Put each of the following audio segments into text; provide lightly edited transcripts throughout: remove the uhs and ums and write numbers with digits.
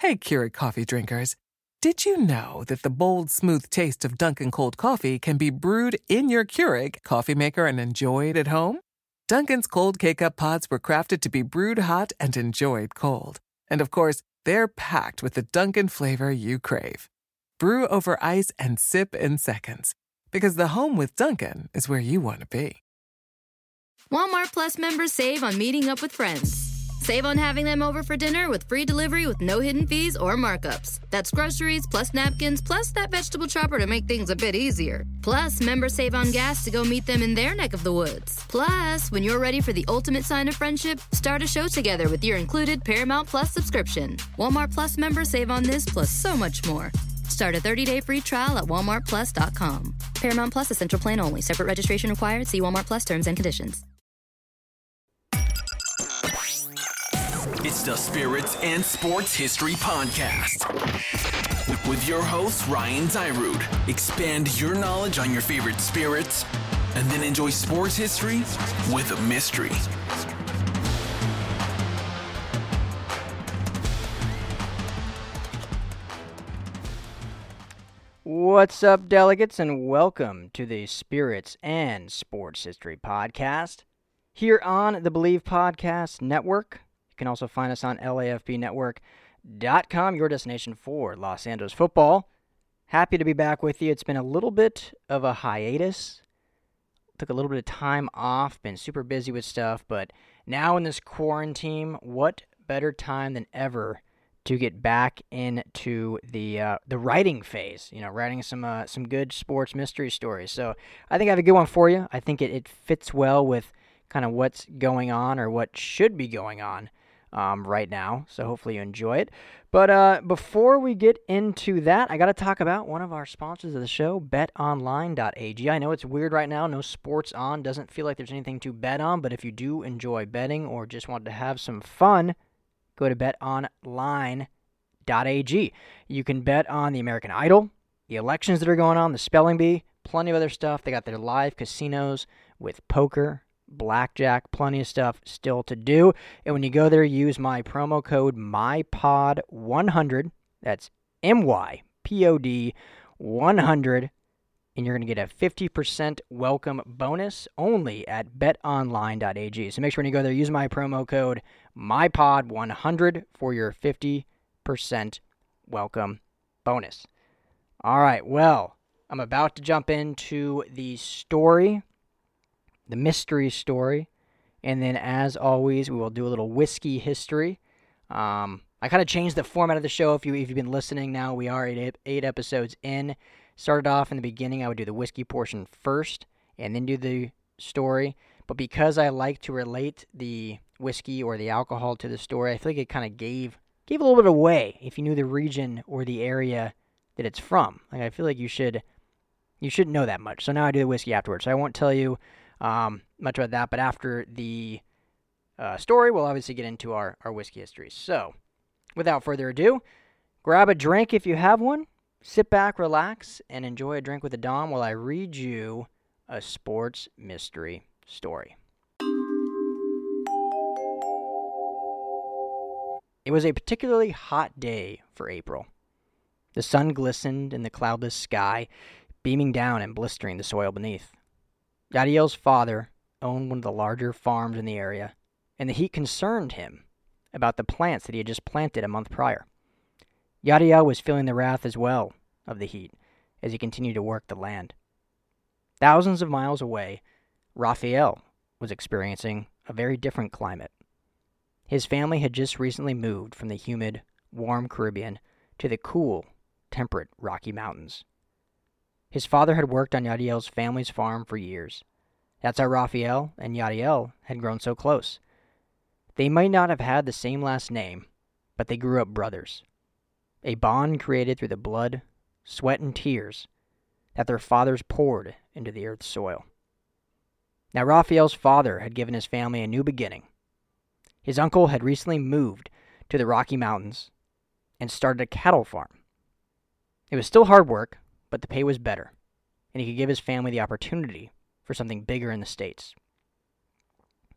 Hey, Keurig coffee drinkers. Did you know that the bold, smooth taste of Dunkin' cold coffee can be brewed in your Keurig coffee maker and enjoyed at home? Dunkin's cold K-Cup pods were crafted to be brewed hot and enjoyed cold. And of course, they're packed with the Dunkin' flavor you crave. Brew over ice and sip in seconds. Because the home with Dunkin' is where you want to be. Walmart Plus members save on meeting up with friends. Save on having them over for dinner with free delivery with no hidden fees or markups. That's groceries, plus napkins, plus that vegetable chopper to make things a bit easier. Plus, members save on gas to go meet them in their neck of the woods. Plus, when you're ready for the ultimate sign of friendship, start a show together with your included Paramount Plus subscription. Walmart Plus members save on this plus so much more. Start a 30-day free trial at walmartplus.com. Paramount Plus Essential Plan only. Separate registration required. See Walmart Plus terms and conditions. It's the Spirits and Sports History Podcast with your host, Ryan Dyrud. Expand your knowledge on your favorite spirits and then enjoy sports history with a mystery. What's up, delegates, and welcome to the Spirits and Sports History Podcast here on the Believe Podcast Network. You can also find us on LAFBnetwork.com, your destination for Los Angeles football. Happy to be back with you. It's been a little bit of a hiatus. Took a little bit of time off, been super busy with stuff, but now in this quarantine, what better time than ever to get back into the writing phase, writing some good sports mystery stories. So I think I have a good one for you. I think it fits well with kind of what's going on or what should be going on right now. So hopefully you enjoy it. But before we get into that, I got to talk about one of our sponsors of the show, betonline.ag. I know it's weird right now, no sports on, doesn't feel like there's anything to bet on, but if you do enjoy betting or just want to have some fun, go to betonline.ag. You can bet on the American Idol, the elections that are going on, the spelling bee, plenty of other stuff. They got their live casinos with poker, blackjack, plenty of stuff still to do. And when you go there, use my promo code MYPOD100. That's MYPOD 100. And you're going to get a 50% welcome bonus only at betonline.ag. So make sure when you go there, use my promo code MYPOD100 for your 50% welcome bonus. All right, well, I'm about to jump into the story, the mystery story, and then as always, we will do a little whiskey history. I kind of changed the format of the show. If you've been listening now, we are eight episodes in. Started off in the beginning, I would do the whiskey portion first, and then do the story. But because I like to relate the whiskey or the alcohol to the story, I feel like it kind of gave a little bit away if you knew the region or the area that it's from. Like I feel like you shouldn't know that much. So now I do the whiskey afterwards. So I won't tell you much about that, but after the story, we'll obviously get into our whiskey history. So, without further ado, grab a drink if you have one, sit back, relax, and enjoy a drink with a Dom while I read you a sports mystery story. It was a particularly hot day for April. The sun glistened in the cloudless sky, beaming down and blistering the soil beneath. Yadiel's father owned one of the larger farms in the area, and the heat concerned him about the plants that he had just planted a month prior. Yadiel was feeling the wrath as well of the heat as he continued to work the land. Thousands of miles away, Raphael was experiencing a very different climate. His family had just recently moved from the humid, warm Caribbean to the cool, temperate Rocky Mountains. His father had worked on Yadiel's family's farm for years. That's how Raphael and Yadiel had grown so close. They might not have had the same last name, but they grew up brothers. A bond created through the blood, sweat, and tears that their fathers poured into the earth's soil. Now Raphael's father had given his family a new beginning. His uncle had recently moved to the Rocky Mountains and started a cattle farm. It was still hard work, but the pay was better, and he could give his family the opportunity for something bigger in the States.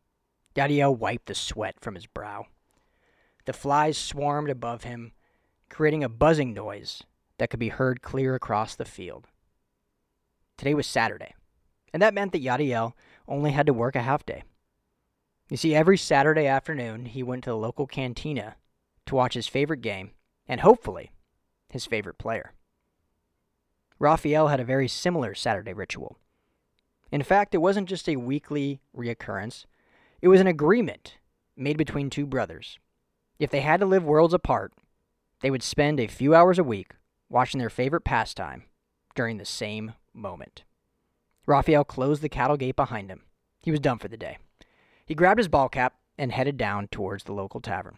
Yadiel wiped the sweat from his brow. The flies swarmed above him, creating a buzzing noise that could be heard clear across the field. Today was Saturday, and that meant that Yadiel only had to work a half day. You see, every Saturday afternoon, he went to the local cantina to watch his favorite game, and hopefully, his favorite player. Rafael had a very similar Saturday ritual. In fact, it wasn't just a weekly reoccurrence. It was an agreement made between two brothers. If they had to live worlds apart, they would spend a few hours a week watching their favorite pastime during the same moment. Rafael closed the cattle gate behind him. He was done for the day. He grabbed his ball cap and headed down towards the local tavern.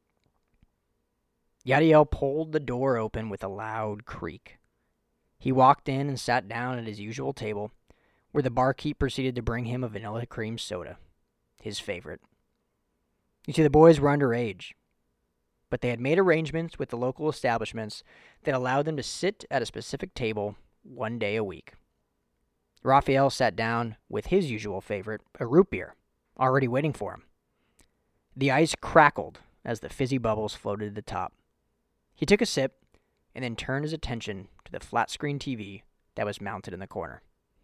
Yadiel pulled the door open with a loud creak. He walked in and sat down at his usual table, where the barkeep proceeded to bring him a vanilla cream soda, his favorite. You see, the boys were underage, but they had made arrangements with the local establishments that allowed them to sit at a specific table one day a week. Rafael sat down with his usual favorite, a root beer, already waiting for him. The ice crackled as the fizzy bubbles floated to the top. He took a sip and then turned his attention to the flat-screen TV that was mounted in the corner.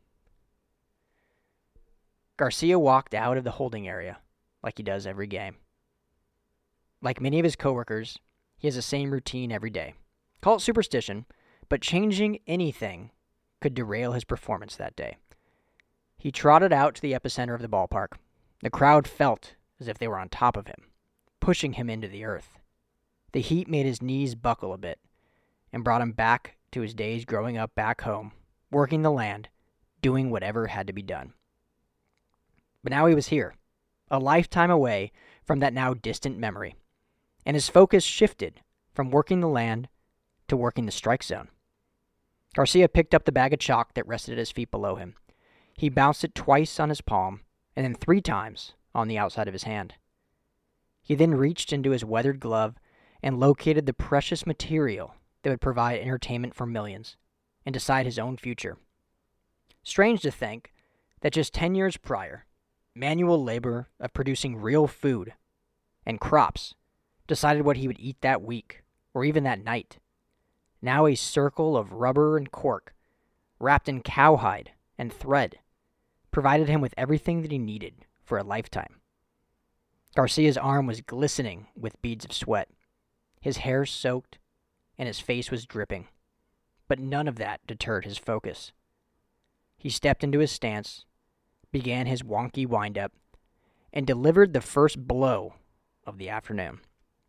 Garcia walked out of the holding area like he does every game. Like many of his coworkers, he has the same routine every day. Call it superstition, but changing anything could derail his performance that day. He trotted out to the epicenter of the ballpark. The crowd felt as if they were on top of him, pushing him into the earth. The heat made his knees buckle a bit and brought him back to his days growing up back home, working the land, doing whatever had to be done. But now he was here, a lifetime away from that now distant memory, and his focus shifted from working the land to working the strike zone. Garcia picked up the bag of chalk that rested at his feet below him. He bounced it twice on his palm, and then 3 times on the outside of his hand. He then reached into his weathered glove and located the precious material that would provide entertainment for millions and decide his own future. Strange to think that just 10 years prior, manual labor of producing real food and crops decided what he would eat that week or even that night. Now a circle of rubber and cork, wrapped in cowhide and thread, provided him with everything that he needed for a lifetime. Garcia's arm was glistening with beads of sweat. His hair soaked, and his face was dripping. But none of that deterred his focus. He stepped into his stance, began his wonky wind-up, and delivered the first blow of the afternoon.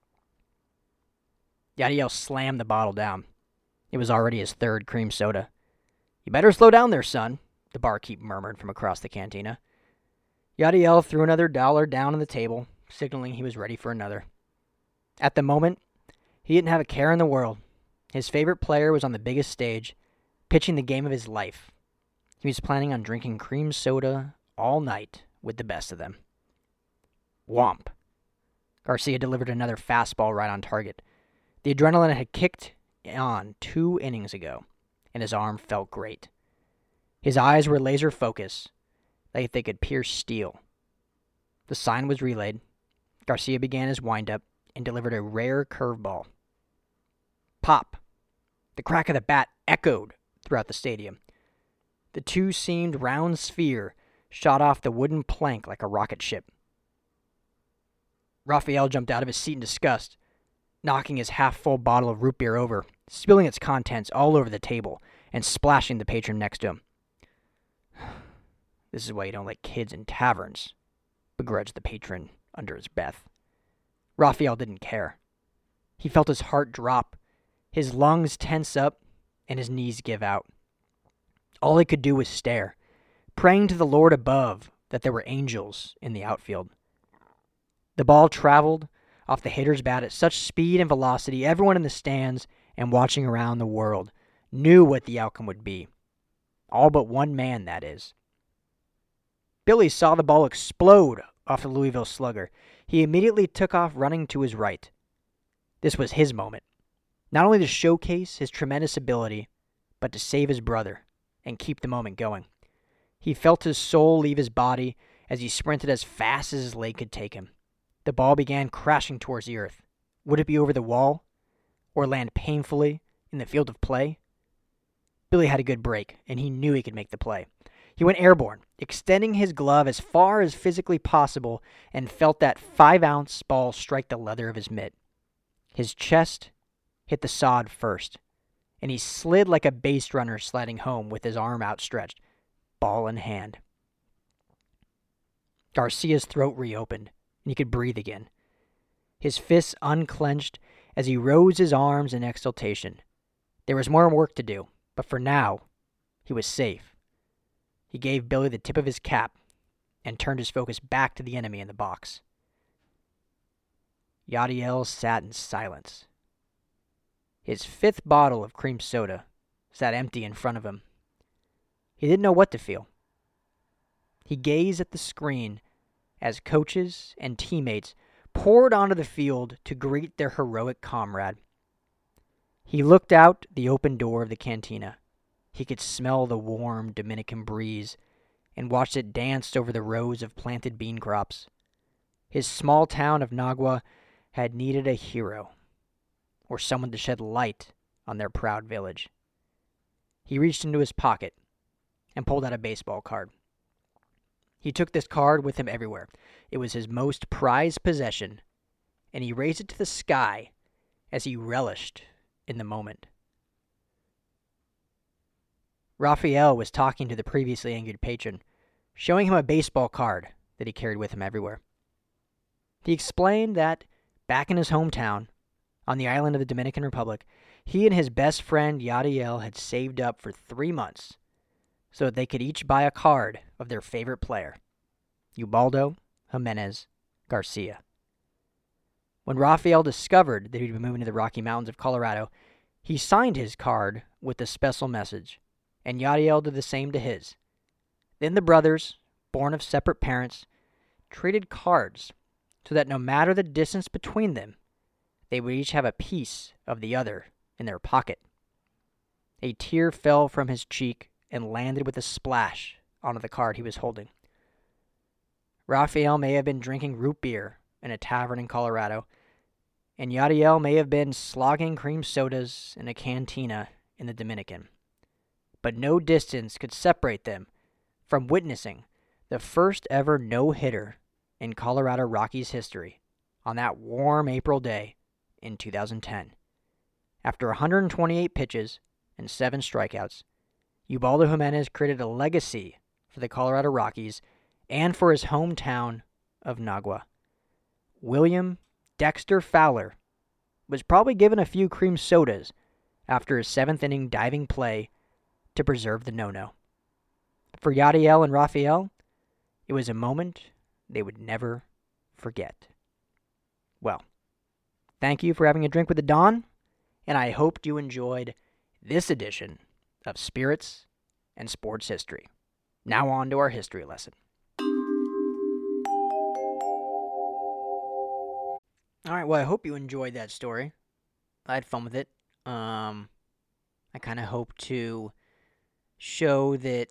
Yadiel slammed the bottle down. It was already his 3rd cream soda. "You better slow down there, son," the barkeep murmured from across the cantina. Yadiel threw another $1 down on the table, signaling he was ready for another. At the moment, he didn't have a care in the world. His favorite player was on the biggest stage, pitching the game of his life. He was planning on drinking cream soda all night with the best of them. Whomp. Garcia delivered another fastball right on target. The adrenaline had kicked on 2 innings ago, and his arm felt great. His eyes were laser focused, like they could pierce steel. The sign was relayed. Garcia began his windup and delivered a rare curveball. Pop! The crack of the bat echoed throughout the stadium. The 2-seamed round sphere shot off the wooden plank like a rocket ship. Rafael jumped out of his seat in disgust, knocking his half-full bottle of root beer over, spilling its contents all over the table, and splashing the patron next to him. "This is why you don't let kids in taverns," begrudged the patron under his breath. Rafael didn't care. He felt his heart drop, his lungs tense up, and his knees give out. All he could do was stare, praying to the Lord above that there were angels in the outfield. The ball traveled off the hitter's bat at such speed and velocity, everyone in the stands and watching around the world knew what the outcome would be. All but one man, that is. Billy saw the ball explode off the Louisville slugger. He immediately took off running to his right. This was his moment, not only to showcase his tremendous ability, but to save his brother and keep the moment going. He felt his soul leave his body as he sprinted as fast as his leg could take him. The ball began crashing towards the earth. Would it be over the wall? or land painfully in the field of play. Billy had a good break, and he knew he could make the play. He went airborne, extending his glove as far as physically possible, and felt that 5-ounce ball strike the leather of his mitt. His chest hit the sod first, and he slid like a base runner sliding home with his arm outstretched, ball in hand. Garcia's throat reopened, and he could breathe again. His fists unclenched as he rose his arms in exultation. There was more work to do, but for now, he was safe. He gave Billy the tip of his cap and turned his focus back to the enemy in the box. Yadiel sat in silence. His 5th bottle of cream soda sat empty in front of him. He didn't know what to feel. He gazed at the screen as coaches and teammates poured onto the field to greet their heroic comrade. He looked out the open door of the cantina. He could smell the warm Dominican breeze and watched it dance over the rows of planted bean crops. His small town of Nagua had needed a hero, or someone to shed light on their proud village. He reached into his pocket and pulled out a baseball card. He took this card with him everywhere. It was his most prized possession, and he raised it to the sky as he relished in the moment. Raphael was talking to the previously angered patron, showing him a baseball card that he carried with him everywhere. He explained that back in his hometown, on the island of the Dominican Republic, he and his best friend Yadiel had saved up for 3 months so that they could each buy a card of their favorite player, Ubaldo Jimenez Garcia. When Raphael discovered that he'd be moving to the Rocky Mountains of Colorado, he signed his card with a special message, and Yadiel did the same to his. Then the brothers, born of separate parents, traded cards so that no matter the distance between them, they would each have a piece of the other in their pocket. A tear fell from his cheek and landed with a splash onto the card he was holding. Raphael may have been drinking root beer in a tavern in Colorado, and Yadiel may have been slogging cream sodas in a cantina in the Dominican. But no distance could separate them from witnessing the first ever no-hitter in Colorado Rockies history on that warm April day in 2010. After 128 pitches and 7 strikeouts, Ubaldo Jimenez created a legacy for the Colorado Rockies and for his hometown of Nagua. William Dexter Fowler was probably given a few cream sodas after his 7th inning diving play to preserve the no-no. For Yadiel and Raphael, it was a moment they would never forget. Well, thank you for having a drink with the Don, and I hoped you enjoyed this edition of Spirits and Sports History. Now on to our history lesson. All right, well, I hope you enjoyed that story. I had fun with it. I kind of hope to show that,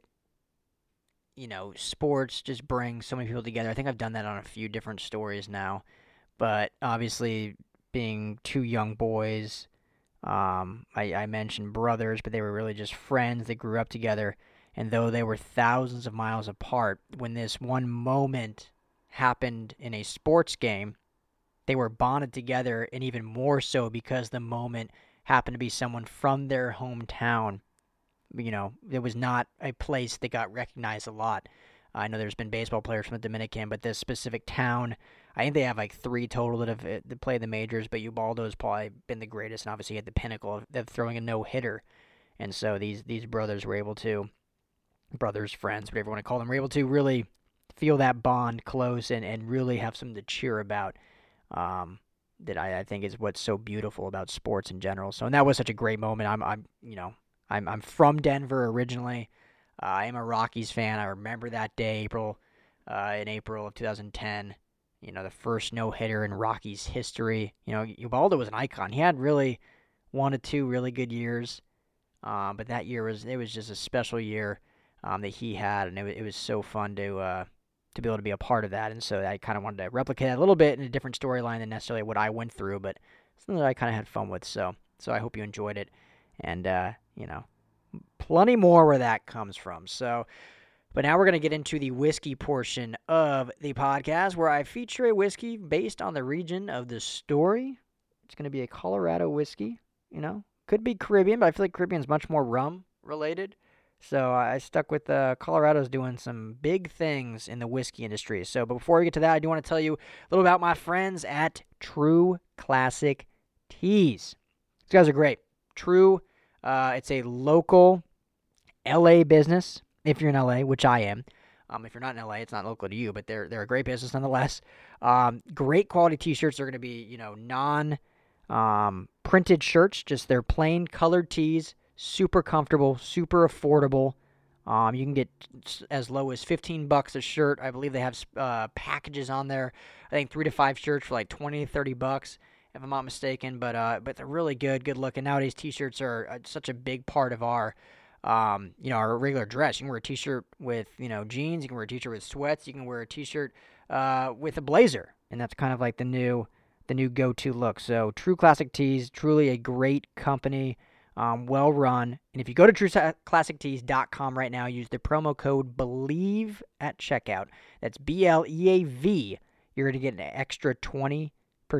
sports just bring so many people together. I think I've done that on a few different stories now. But obviously, being 2 young boys, I mentioned brothers, but they were really just friends that grew up together. And though they were thousands of miles apart, when this one moment happened in a sports game, they were bonded together, and even more so because the moment happened to be someone from their hometown. It was not a place that got recognized a lot. I know there's been baseball players from the Dominican, but this specific town, I think they have 3 total that have played the majors, but Ubaldo's probably been the greatest, and obviously he had the pinnacle of throwing a no-hitter. And so these brothers were able to, friends, whatever you want to call them, were able to really feel that bond close and really have something to cheer about. That I think is what's so beautiful about sports in general. So, and that was such a great moment. I'm from Denver originally. I am a Rockies fan. I remember that day, in April of 2010. The first no-hitter in Rockies history. Ubaldo was an icon. He had really 1 or 2 really good years, but that year was just a special year that he had, and it was so fun to be able to be a part of that. And so I kind of wanted to replicate that a little bit in a different storyline than necessarily what I went through, but something that I kind of had fun with. So So I hope you enjoyed it. And, plenty more where that comes from. So, but now we're going to get into the whiskey portion of the podcast where I feature a whiskey based on the region of the story. It's going to be a Colorado whiskey, Could be Caribbean, but I feel like Caribbean's much more rum related. So I stuck with Colorado's doing some big things in the whiskey industry. So before we get to that, I do want to tell you a little about my friends at True Classic Teas. These guys are great. True, it's a local LA business, if you're in LA, which I am. If you're not in LA, it's not local to you, but they're a great business nonetheless. Great quality t-shirts. They're going to be, non-printed shirts, just their plain colored tees. Super comfortable, super affordable. You can get as low as $15 a shirt. I believe they have packages on there. I think 3 to 5 shirts for like $20 to $30, if I'm not mistaken. But they're really good looking. Nowadays, t-shirts are such a big part of our regular dress. You can wear a t-shirt with jeans. You can wear a t-shirt with sweats. You can wear a t-shirt with a blazer, and that's kind of like the new go-to look. So True Classic Tees, truly a great company. Well run. And if you go to trueclassictees.com right now, use the promo code BELIEVE at checkout. That's BLEAV. You're going to get an extra 20%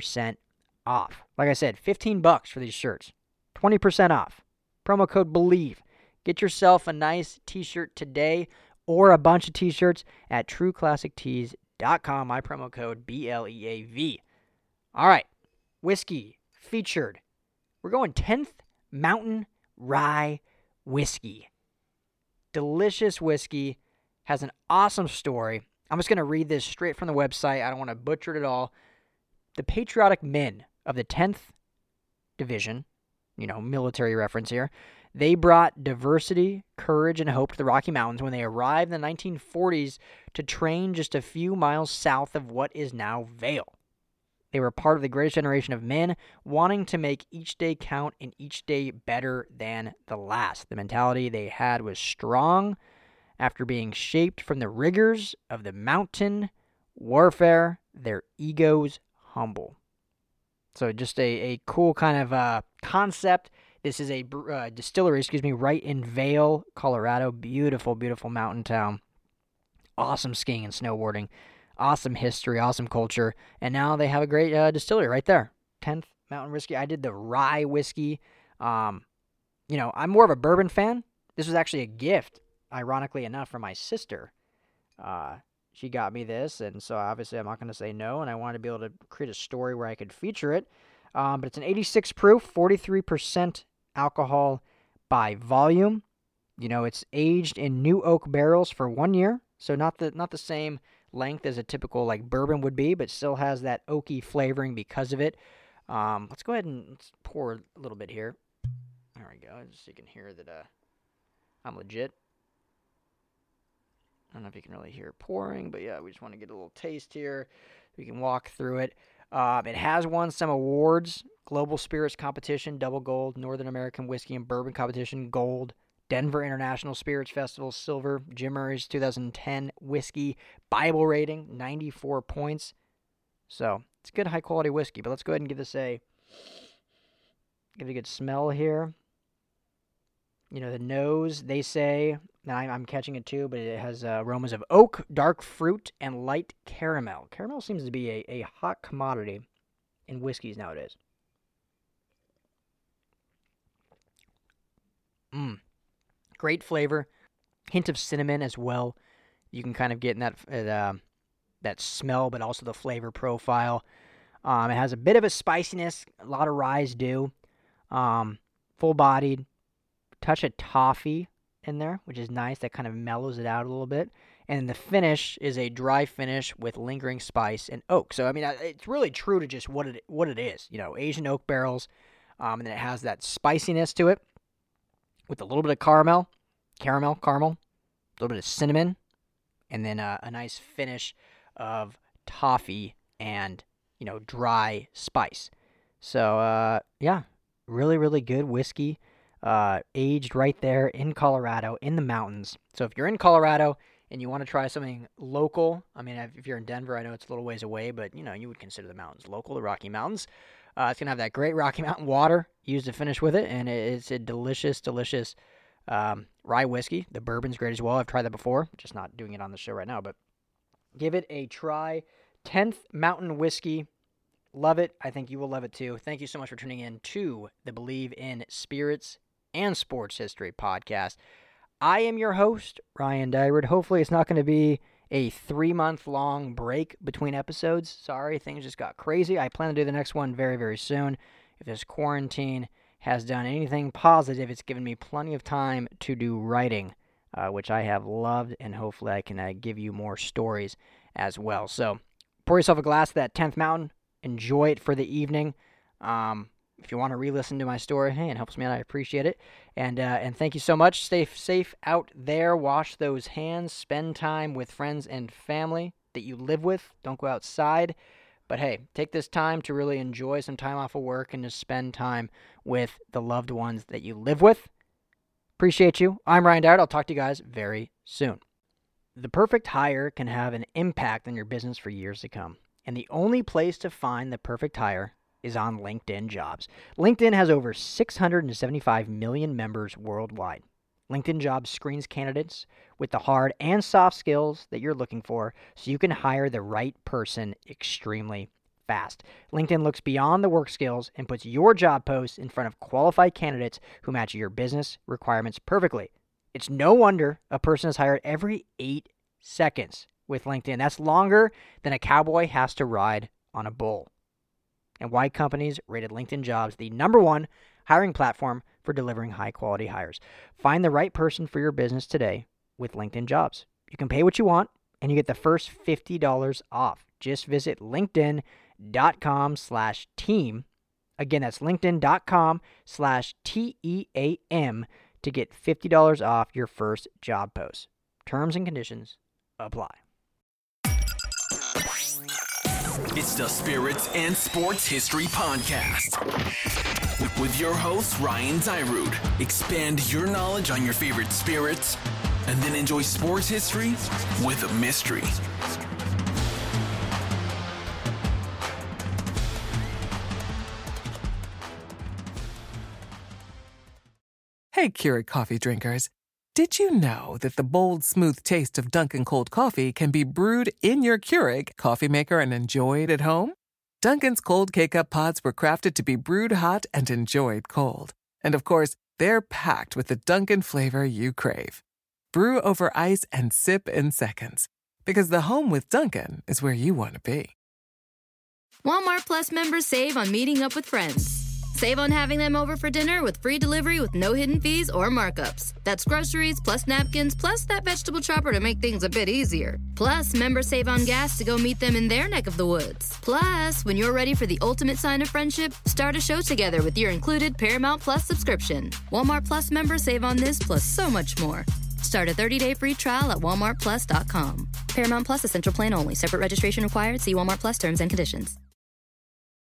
off. Like I said, $15 for these shirts. 20% off. Promo code BELIEVE. Get yourself a nice t-shirt today or a bunch of t-shirts at trueclassictees.com. My promo code BLEAV. All right. Whiskey featured. We're going 10th Mountain Rye Whiskey. Delicious whiskey. Has an awesome story. I'm just going to read this straight from the website. I don't want to butcher it at all. The patriotic men of the 10th Division, military reference here, they brought diversity, courage, and hope to the Rocky Mountains when they arrived in the 1940s to train just a few miles south of what is now Vail. They were part of the greatest generation of men wanting to make each day count and each day better than the last. The mentality they had was strong after being shaped from the rigors of the mountain warfare, their egos humble. So just a cool kind of concept. This is a distillery, right in Vail, Colorado. Beautiful, beautiful mountain town. Awesome skiing and snowboarding. Awesome history, awesome culture, and now they have a great distillery right there. 10th Mountain Whiskey. I did the rye whiskey. I'm more of a bourbon fan. This was actually a gift, ironically enough, from my sister. She got me this, and so obviously I'm not going to say no, and I wanted to be able to create a story where I could feature it. But it's an 86 proof, 43% alcohol by volume. It's aged in new oak barrels for 1 year, so not the same length as a typical bourbon would be, but still has that oaky flavoring because of it. Let's go ahead and let's pour a little bit here. There we go, just so you can hear that I'm legit. I don't know if you can really hear it pouring, but yeah, we just want to get a little taste here. We can walk through it. It has won some awards: Global Spirits Competition, Double Gold; Northern American Whiskey and Bourbon Competition, Gold; Denver International Spirits Festival, Silver; Jim Murray's 2010 Whiskey Bible rating, 94 points. So it's good, high-quality whiskey. But let's go ahead and give this give it a good smell here. The nose, they say, now I'm catching it too, but it has aromas of oak, dark fruit, and light caramel. Caramel seems to be a hot commodity in whiskeys nowadays. Great flavor. Hint of cinnamon as well. You can kind of get in that smell, but also the flavor profile. It has a bit of a spiciness. A lot of ryes do. Full-bodied. Touch of toffee in there, which is nice. That kind of mellows it out a little bit. And the finish is a dry finish with lingering spice and oak. So, it's really true to just what it is. Asian oak barrels. And then it has that spiciness to it with a little bit of caramel, a little bit of cinnamon, and then a nice finish of toffee and, dry spice. So, really, really good whiskey. Aged right there in Colorado, in the mountains. So if you're in Colorado and you want to try something local, if you're in Denver, I know it's a little ways away, but, you would consider the mountains local, the Rocky Mountains. It's going to have that great Rocky Mountain water used to finish with it, and it's a delicious, delicious rye whiskey. The bourbon's great as well. I've tried that before, just not doing it on the show right now, but give it a try. 10th Mountain Whiskey. Love it. I think you will love it too. Thank you so much for tuning in to the Believe in Spirits and Sports History podcast. I am your host, Ryan Dyrud. Hopefully it's not going to be a 3-month-long break between episodes. Sorry, things just got crazy. I plan to do the next one very, very soon. If this quarantine has done anything positive, it's given me plenty of time to do writing, which I have loved, and hopefully I can give you more stories as well. So pour yourself a glass of that 10th Mountain. Enjoy it for the evening. If you want to re-listen to my story, hey, it helps me out. I appreciate it. And thank you so much. Stay safe out there. Wash those hands. Spend time with friends and family that you live with. Don't go outside. But hey, take this time to really enjoy some time off of work and just spend time with the loved ones that you live with. Appreciate you. I'm Ryan Dowd. I'll talk to you guys very soon. The perfect hire can have an impact on your business for years to come. And the only place to find the perfect hire is on LinkedIn Jobs. LinkedIn has over 675 million members worldwide. LinkedIn Jobs screens candidates with the hard and soft skills that you're looking for so you can hire the right person extremely fast. LinkedIn looks beyond the work skills and puts your job posts in front of qualified candidates who match your business requirements perfectly. It's no wonder a person is hired every 8 seconds with LinkedIn. That's longer than a cowboy has to ride on a bull. And why companies rated LinkedIn Jobs the #1 hiring platform for delivering high-quality hires. Find the right person for your business today with LinkedIn Jobs. You can pay what you want, and you get the first $50 off. Just visit linkedin.com/team. Again, that's linkedin.com/TEAM to get $50 off your first job post. Terms and conditions apply. It's the Spirits and Sports History Podcast with your host, Ryan Dyrud. Expand your knowledge on your favorite spirits and then enjoy sports history with a mystery. Hey, Keurig coffee drinkers. Did you know that the bold, smooth taste of Dunkin' Cold Coffee can be brewed in your Keurig coffee maker and enjoyed at home? Dunkin's Cold K-Cup pods were crafted to be brewed hot and enjoyed cold. And of course, they're packed with the Dunkin' flavor you crave. Brew over ice and sip in seconds. Because the home with Dunkin' is where you want to be. Walmart Plus members save on meeting up with friends. Save on having them over for dinner with free delivery with no hidden fees or markups. That's groceries, plus napkins, plus that vegetable chopper to make things a bit easier. Plus, members save on gas to go meet them in their neck of the woods. Plus, when you're ready for the ultimate sign of friendship, start a show together with your included Paramount Plus subscription. Walmart Plus members save on this plus so much more. Start a 30-day free trial at walmartplus.com. Paramount Plus Essential Plan only. Separate registration required. See Walmart Plus terms and conditions.